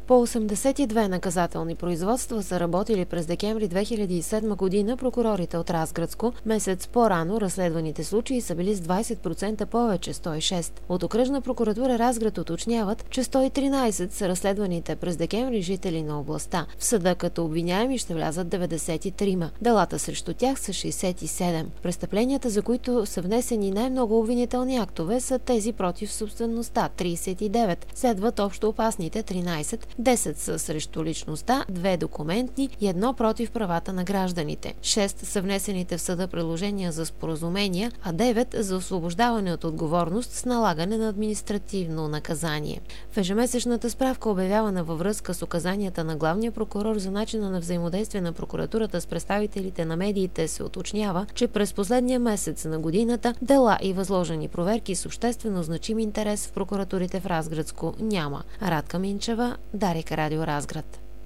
По 82 наказателни производства са работили през декември 2007 година прокурорите от Разградско. Месец по-рано разследваните случаи са били с 20% повече – 106. От окръжна прокуратура Разград уточняват, че 113 са разследваните през декември жители на областта. В съда като обвиняеми ще влязат 93. Делата срещу тях са 67. Престъпленията, за които са внесени най-много обвинителни актове, са тези против собствеността – 39. Следват общо опасните – 13. 10 са срещу личността, 2 документни и 1 против правата на гражданите. 6 са внесените в съда предложения за споразумения, а 9 за освобождаване от отговорност с налагане на административно наказание. В ежемесечната справка, обявявана във връзка с указанията на главния прокурор за начина на взаимодействие на прокуратурата с представителите на медиите, се уточнява, че през последния месец на годината дела и възложени проверки с обществено значим интерес в прокуратурите в Разградско няма. Радка Минчева, Дарик Радио Разград.